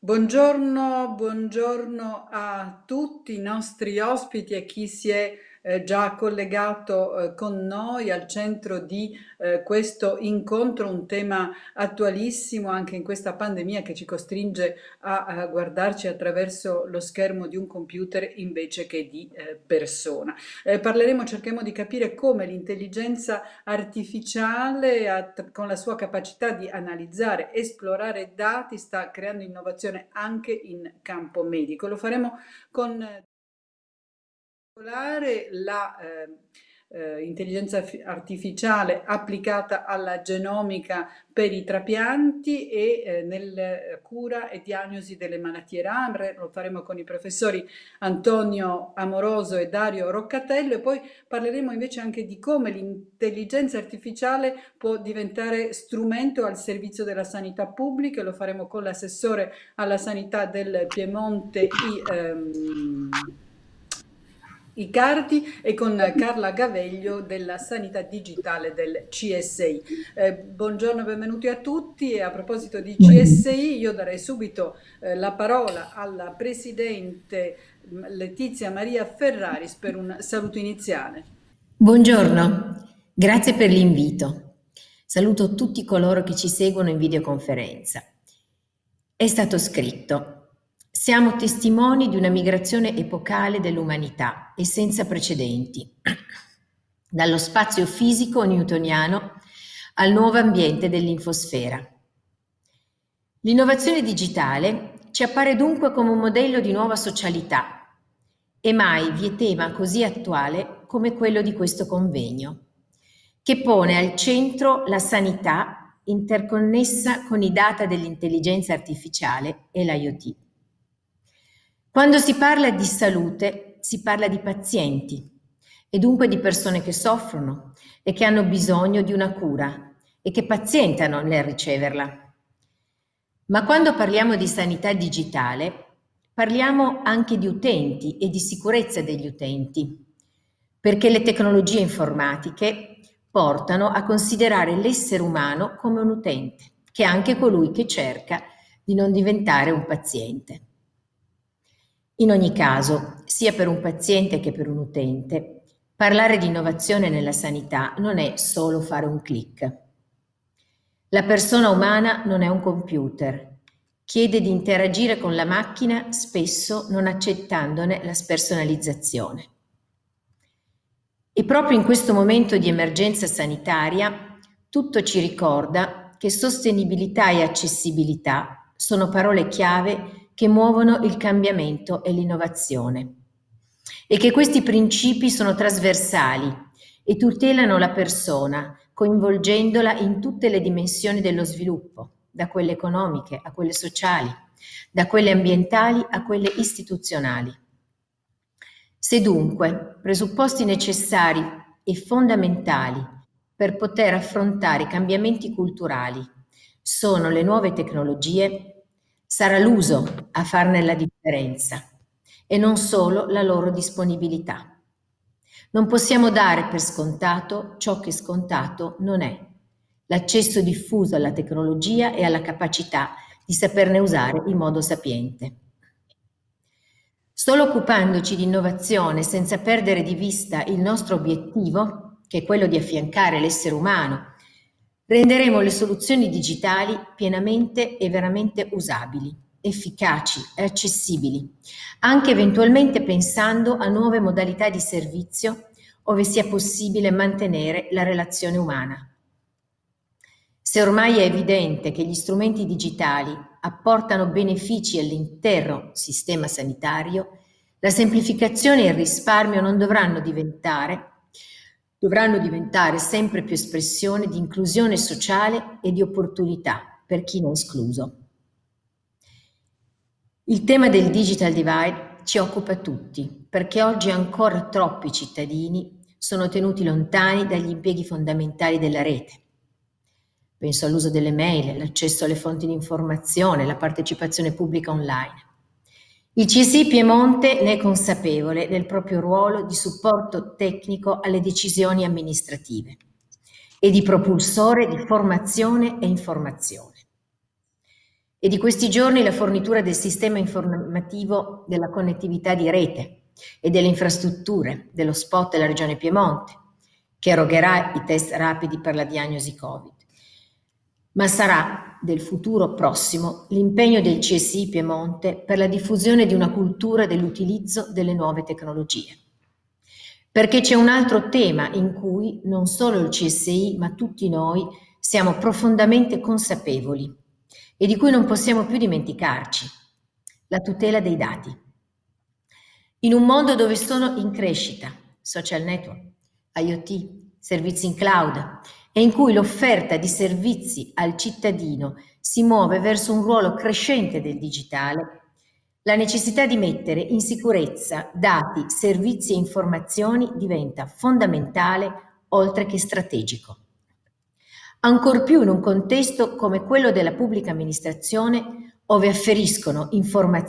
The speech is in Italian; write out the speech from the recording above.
Buongiorno, buongiorno a tutti i nostri ospiti e chi si è già collegato con noi al centro di questo incontro, un tema attualissimo anche in questa pandemia che ci costringe a guardarci attraverso lo schermo di un computer invece che di persona. Cercheremo di capire come l'intelligenza artificiale, con la sua capacità di analizzare, esplorare dati, sta creando innovazione anche in campo medico. Lo faremo con la intelligenza artificiale applicata alla genomica per i trapianti e nella cura e diagnosi delle malattie rare. Lo faremo con i professori Antonio Amoroso e Dario Roccatello, e poi parleremo invece anche di come l'intelligenza artificiale può diventare strumento al servizio della sanità pubblica. Lo faremo con l'assessore alla sanità del Piemonte Icardi e con Carla Gaveglio della sanità digitale del CSI. Buongiorno e benvenuti a tutti, e a proposito di CSI io darei subito la parola alla Presidente Letizia Maria Ferraris per un saluto iniziale. Buongiorno, grazie per l'invito. Saluto tutti coloro che ci seguono in videoconferenza. È stato scritto: siamo testimoni di una migrazione epocale dell'umanità e senza precedenti, dallo spazio fisico newtoniano al nuovo ambiente dell'infosfera. L'innovazione digitale ci appare dunque come un modello di nuova socialità, e mai vi è tema così attuale come quello di questo convegno, che pone al centro la sanità interconnessa con i data dell'intelligenza artificiale e l'IoT. Quando si parla di salute, si parla di pazienti, e dunque di persone che soffrono e che hanno bisogno di una cura e che pazientano nel riceverla. Ma quando parliamo di sanità digitale, parliamo anche di utenti e di sicurezza degli utenti, perché le tecnologie informatiche portano a considerare l'essere umano come un utente, che è anche colui che cerca di non diventare un paziente. In ogni caso, sia per un paziente che per un utente, parlare di innovazione nella sanità non è solo fare un click. La persona umana non è un computer, chiede di interagire con la macchina, spesso non accettandone la spersonalizzazione. E proprio in questo momento di emergenza sanitaria, tutto ci ricorda che sostenibilità e accessibilità sono parole chiave che muovono il cambiamento e l'innovazione, e che questi principi sono trasversali e tutelano la persona, coinvolgendola in tutte le dimensioni dello sviluppo, da quelle economiche a quelle sociali, da quelle ambientali a quelle istituzionali. Se dunque presupposti necessari e fondamentali per poter affrontare i cambiamenti culturali sono le nuove tecnologie, sarà l'uso a farne la differenza e non solo la loro disponibilità. Non possiamo dare per scontato ciò che scontato non è: l'accesso diffuso alla tecnologia e alla capacità di saperne usare in modo sapiente. Solo occupandoci di innovazione senza perdere di vista il nostro obiettivo, che è quello di affiancare l'essere umano, renderemo le soluzioni digitali pienamente e veramente usabili, efficaci e accessibili, anche eventualmente pensando a nuove modalità di servizio ove sia possibile mantenere la relazione umana. Se ormai è evidente che gli strumenti digitali apportano benefici all'intero sistema sanitario, la semplificazione e il risparmio non dovranno diventare sempre più espressione di inclusione sociale e di opportunità per chi ne è escluso. Il tema del digital divide ci occupa tutti, perché oggi ancora troppi cittadini sono tenuti lontani dagli impieghi fondamentali della rete. Penso all'uso delle mail, l'accesso alle fonti di informazione, la partecipazione pubblica online. Il CSI Piemonte ne è consapevole nel proprio ruolo di supporto tecnico alle decisioni amministrative e di propulsore di formazione e informazione. È di questi giorni la fornitura del sistema informativo della connettività di rete e delle infrastrutture dello SPOT della Regione Piemonte, che erogherà i test rapidi per la diagnosi Covid. Ma sarà del futuro prossimo l'impegno del CSI Piemonte per la diffusione di una cultura dell'utilizzo delle nuove tecnologie. Perché c'è un altro tema in cui non solo il CSI, ma tutti noi siamo profondamente consapevoli e di cui non possiamo più dimenticarci: la tutela dei dati. In un mondo dove sono in crescita social network, IoT, servizi in cloud e in cui l'offerta di servizi al cittadino si muove verso un ruolo crescente del digitale, la necessità di mettere in sicurezza dati, servizi e informazioni diventa fondamentale oltre che strategico. Ancor più in un contesto come quello della pubblica amministrazione, ove afferiscono informazioni